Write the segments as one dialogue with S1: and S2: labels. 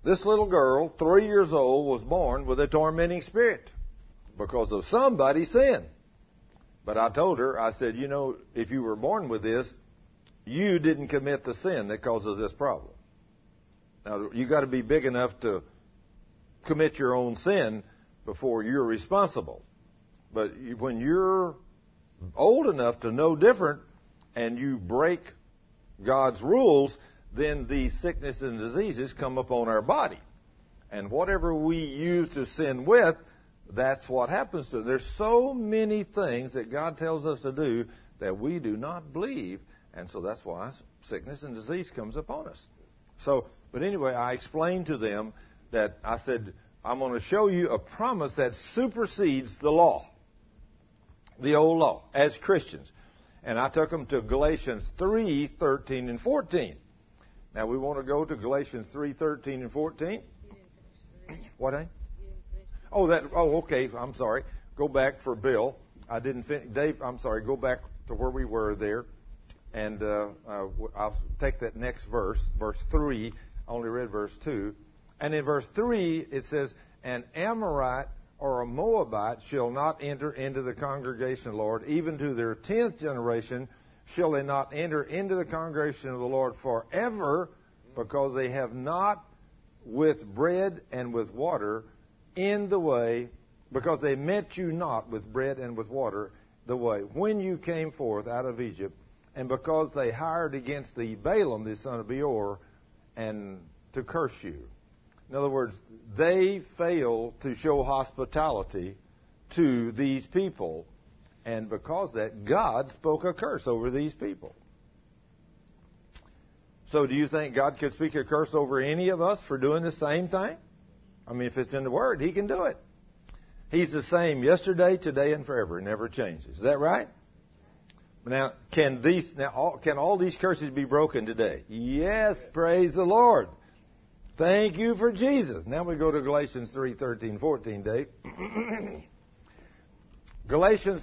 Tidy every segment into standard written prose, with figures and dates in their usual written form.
S1: This little girl, 3 years old, was born with a tormenting spirit because of somebody's sin. But I told her, I said, you know, if you were born with this, you didn't commit the sin that causes this problem. Now, you got to be big enough to commit your own sin before you're responsible. But when you're old enough to know different and you break God's rules, then these sicknesses and diseases come upon our body. And whatever we use to sin with, that's what happens to it. There's so many things that God tells us to do that we do not believe, and so that's why sickness and disease comes upon us. So, but anyway, I explained to them that I said, I'm going to show you a promise that supersedes the law, the old law, as Christians. And I took them to Galatians 3:13 and 14. Now, we want to go to Galatians 3:13 and 14. What, eh? Oh, okay. I'm sorry. Go back for Bill. I didn't finish. Dave, I'm sorry. Go back to where we were there. And I'll take that next verse, verse 3. I only read verse 2. And in verse 3, it says, an Amorite or a Moabite shall not enter into the congregation of the Lord. Even to their 10th generation shall they not enter into the congregation of the Lord forever, because they have not with bread and with water in the way, because they met you not with bread and with water the way when you came forth out of Egypt, and because they hired against thee Balaam the son of Beor, and to curse you. In other words, they failed to show hospitality to these people, and because of that, God spoke a curse over these people. So do you think God could speak a curse over any of us for doing the same thing? I mean, if it's in the Word, He can do it. He's the same yesterday, today, and forever. He never changes. Is that right? Now, can all these curses be broken today? Yes, praise the Lord. Thank you for Jesus. Now we go to Galatians 3:13, 14, Dave. Galatians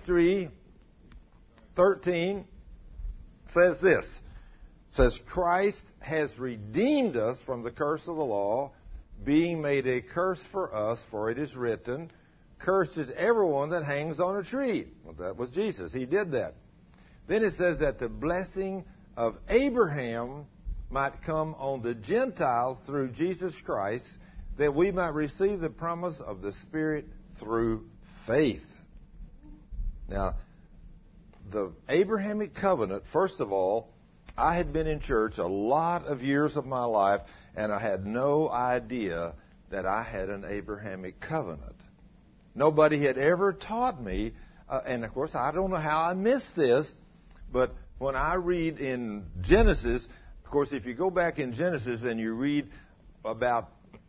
S1: 3:13 says this. It says, Christ has redeemed us from the curse of the law, being made a curse for us, for it is written, cursed is everyone that hangs on a tree. Well, that was Jesus. He did that. Then it says that the blessing of Abraham might come on the Gentiles through Jesus Christ, that we might receive the promise of the Spirit through faith. Now, the Abrahamic covenant, first of all, I had been in church a lot of years of my life, and I had no idea that I had an Abrahamic covenant. Nobody had ever taught me, and of course, I don't know how I missed this, but when I read in Genesis, of course, if you go back in Genesis and you read about,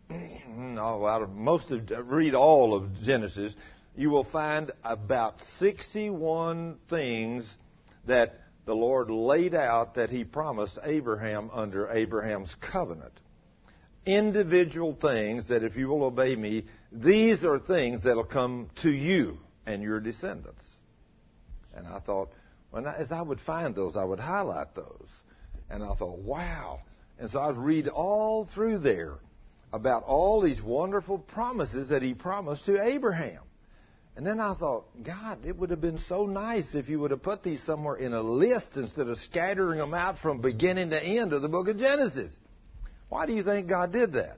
S1: read all of Genesis, you will find about 61 things that the Lord laid out that He promised Abraham under Abraham's covenant. Individual things that if you will obey me, these are things that will come to you and your descendants. And I thought, as I would find those, I would highlight those. And I thought, wow. And so I would read all through there about all these wonderful promises that He promised to Abraham. And then I thought, God, it would have been so nice if you would have put these somewhere in a list instead of scattering them out from beginning to end of the book of Genesis. Why do you think God did that?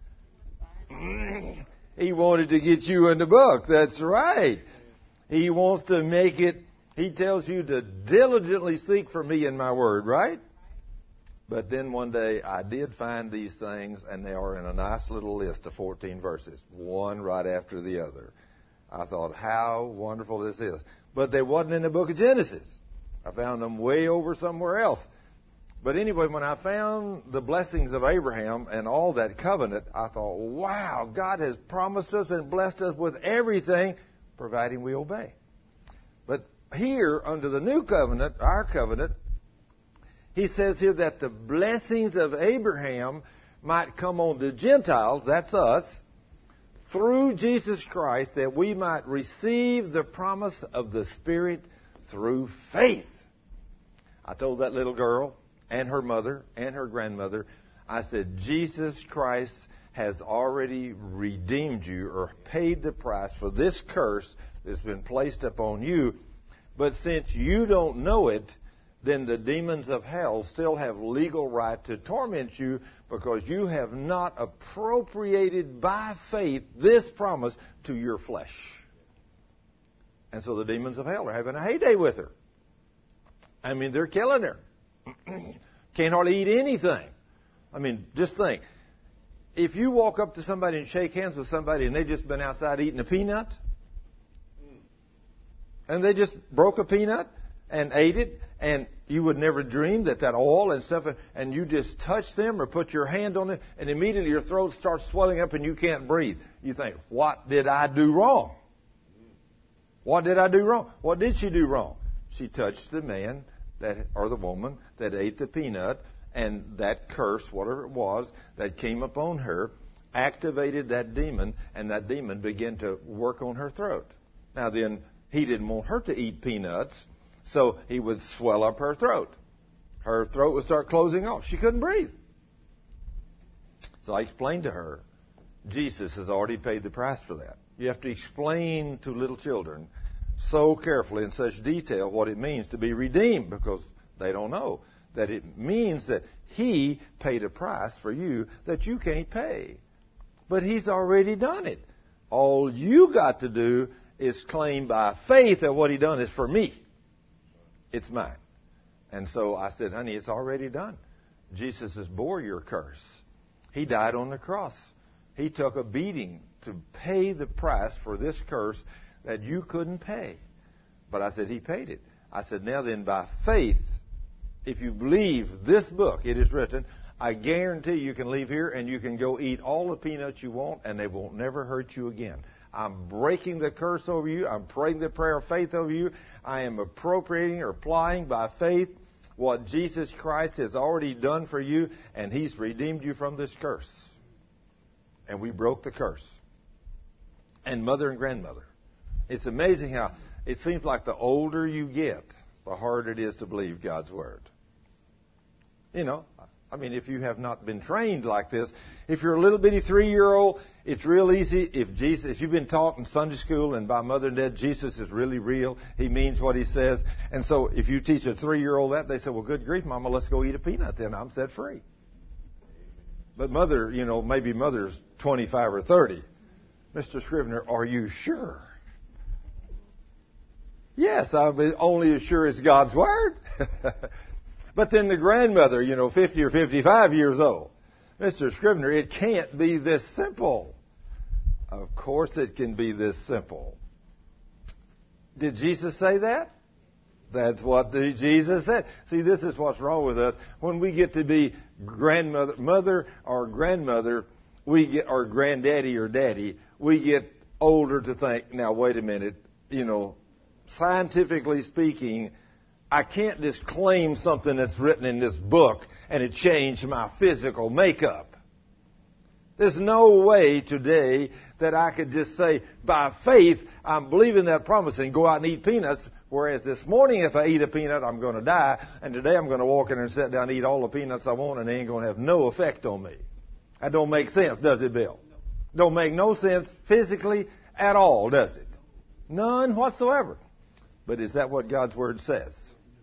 S1: He wanted to get you in the book. That's right. He wants to make it, He tells you to diligently seek for me in my word, right? But then one day I did find these things, and they are in a nice little list of 14 verses, one right after the other. I thought, how wonderful this is. But they wasn't in the book of Genesis. I found them way over somewhere else. But anyway, when I found the blessings of Abraham and all that covenant, I thought, wow, God has promised us and blessed us with everything, providing we obey. But here, under the new covenant, our covenant, He says here that the blessings of Abraham might come on the Gentiles, that's us, through Jesus Christ, that we might receive the promise of the Spirit through faith. I told that little girl and her mother and her grandmother, I said, Jesus Christ has already redeemed you or paid the price for this curse that's been placed upon you. But since you don't know it, then the demons of hell still have legal right to torment you because you have not appropriated by faith this promise to your flesh. And so the demons of hell are having a heyday with her. I mean, they're killing her. Can't hardly eat anything. I mean, just think. If you walk up to somebody and shake hands with somebody and they've just been outside eating a peanut, and they just broke a peanut and ate it, and you would never dream that oil and stuff, and you just touch them or put your hand on it, and immediately your throat starts swelling up and you can't breathe. You think, what did I do wrong? What did I do wrong? What did she do wrong? She touched the man or the woman that ate the peanut, and that curse, whatever it was, that came upon her, activated that demon, and that demon began to work on her throat. Now then, he didn't want her to eat peanuts, so he would swell up her throat. Her throat would start closing off. She couldn't breathe. So I explained to her, Jesus has already paid the price for that. You have to explain to little children so carefully in such detail what it means to be redeemed, because they don't know that it means that He paid a price for you that you can't pay. But He's already done it. All you got to do is claim by faith that what He done is for me. It's mine. And so I said, honey, it's already done. Jesus has bore your curse. He died on the cross. He took a beating to pay the price for this curse that you couldn't pay. But I said, He paid it. I said, now then, by faith, if you believe this book, it is written, I guarantee you can leave here and you can go eat all the peanuts you want and they won't never hurt you again. I'm breaking the curse over you. I'm praying the prayer of faith over you. I am appropriating or applying by faith what Jesus Christ has already done for you, and He's redeemed you from this curse. And we broke the curse. And mother and grandmother. It's amazing how it seems like the older you get, the harder it is to believe God's Word. You know, I mean, if you have not been trained like this, if you're a little bitty 3-year-old, it's real easy. If you've been taught in Sunday school and by mother and dad, Jesus is really real. He means what He says. And so if you teach a 3-year-old that, they say, well, good grief, Mama, let's go eat a peanut then. I'm set free. But mother, you know, maybe mother's 25 or 30. Mr. Scrivener, are you sure? Yes, I'm only as sure as God's Word. But then the grandmother, you know, 50 or 55 years old. Mr. Scrivener, it can't be this simple. Of course it can be this simple. Did Jesus say that? That's what Jesus said. See, this is what's wrong with us. When we get to be mother or grandmother, we get, or granddaddy or daddy, we get older to think, now wait a minute, you know, scientifically speaking, I can't just claim something that's written in this book and it changed my physical makeup. There's no way today that I could just say, by faith, I'm believing that promise and go out and eat peanuts, whereas this morning if I eat a peanut, I'm going to die, and today I'm going to walk in and sit down and eat all the peanuts I want, and they ain't going to have no effect on me. That don't make sense, does it, Bill? Don't make no sense physically at all, does it? None whatsoever. But is that what God's Word says?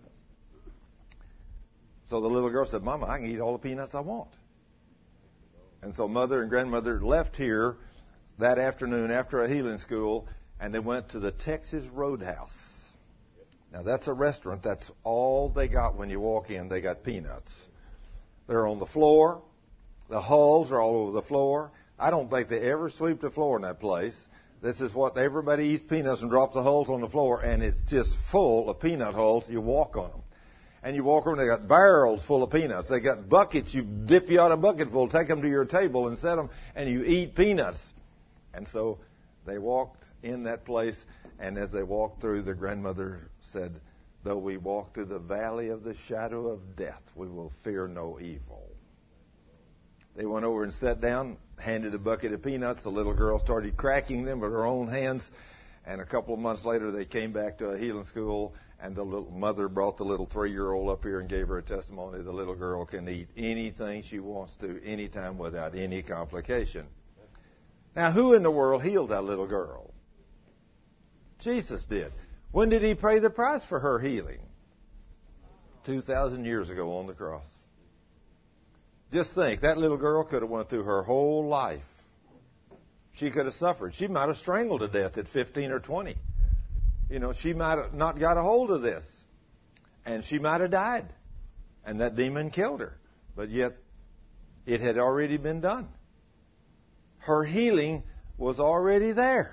S1: So the little girl said, Mama, I can eat all the peanuts I want. And so mother and grandmother left here that afternoon after a healing school, and they went to the Texas Roadhouse. Now, that's a restaurant. That's all they got when you walk in. They got peanuts. They're on the floor. The hulls are all over the floor. I don't think they ever sweep the floor in that place. This is what everybody eats peanuts and drops the hulls on the floor, and it's just full of peanut hulls. You walk on them. And you walk around, they got barrels full of peanuts. They got buckets. You dip you out a bucket full, take them to your table and set them, and you eat peanuts. And so they walked in that place, and as they walked through, the grandmother said, though we walk through the valley of the shadow of death, we will fear no evil. They went over and sat down, handed a bucket of peanuts. The little girl started cracking them with her own hands. And a couple of months later, they came back to a healing school, And the little mother brought the little 3-year-old up here and gave her a testimony. The little girl can eat anything she wants to, anytime, without any complication. Now, who in the world healed that little girl? Jesus did. When did he pay the price for her healing? 2,000 years ago on the cross. Just think, that little girl could have went through her whole life. She could have suffered. She might have strangled to death at 15 or 20. She might have not got a hold of this. And she might have died. And that demon killed her. But yet, it had already been done. Her healing was already there.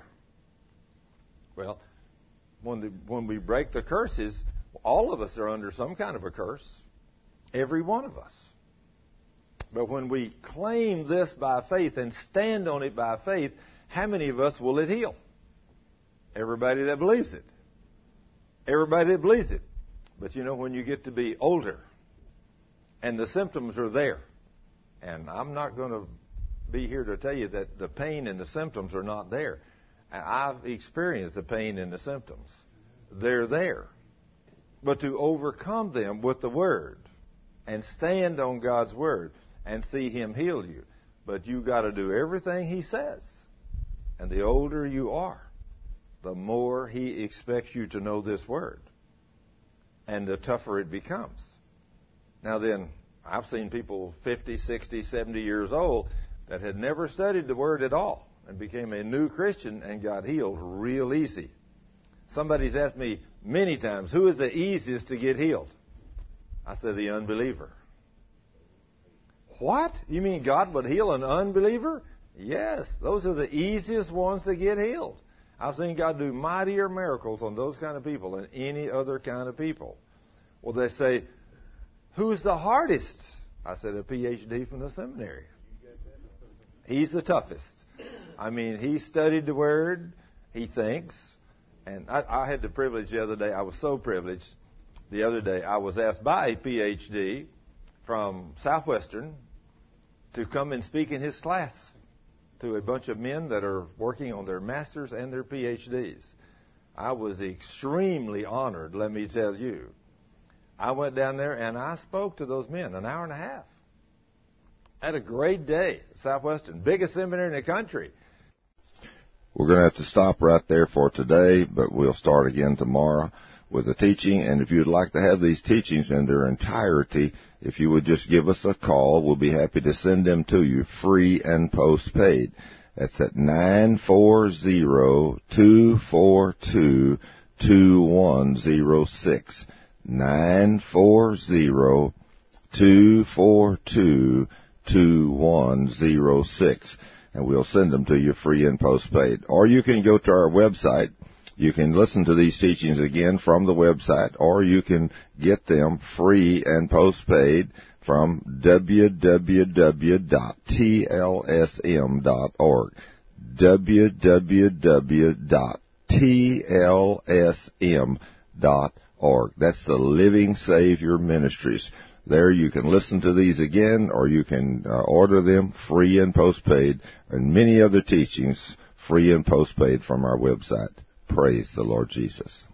S1: Well, when we break the curses, all of us are under some kind of a curse. Every one of us. But when we claim this by faith and stand on it by faith, how many of us will it heal? Everybody that believes it. Everybody that believes it. But when you get to be older and the symptoms are there, and I'm not going to be here to tell you that the pain and the symptoms are not there. I've experienced the pain and the symptoms. They're there. But to overcome them with the Word and stand on God's Word and see Him heal you. But you've got to do everything He says. And the older you are, the more He expects you to know this Word. And the tougher it becomes. Now then, I've seen people 50, 60, 70 years old that had never studied the Word at all and became a new Christian and got healed real easy. Somebody's asked me many times, who is the easiest to get healed? I said, the unbeliever. What? You mean God would heal an unbeliever? Yes, those are the easiest ones to get healed. I've seen God do mightier miracles on those kind of people than any other kind of people. Well, they say, who's the hardest? I said, a PhD from the seminary. He's the toughest. I mean, he studied the Word. He thinks. And I had the privilege the other day. I was so privileged. The other day, I was asked by a PhD from Southwestern to come and speak in his class to a bunch of men that are working on their masters and their PhDs. I was extremely honored, let me tell you. I went down there and I spoke to those men an hour and a half. I had a great day at Southwestern, biggest seminary in the country.
S2: We're going to have to stop right there for today, but we'll start again tomorrow with the teaching. And if you'd like to have these teachings in their entirety, if you would just give us a call, we'll be happy to send them to you free and postpaid. That's at 940-242-2106. 940-242-2106. And we'll send them to you free and postpaid. Or you can go to our website. You can listen to these teachings again from the website, or you can get them free and postpaid from www.tlsm.org. www.tlsm.org. That's the Living Savior Ministries. There you can listen to these again, or you can order them free and postpaid, and many other teachings free and postpaid from our website. Praise the Lord Jesus.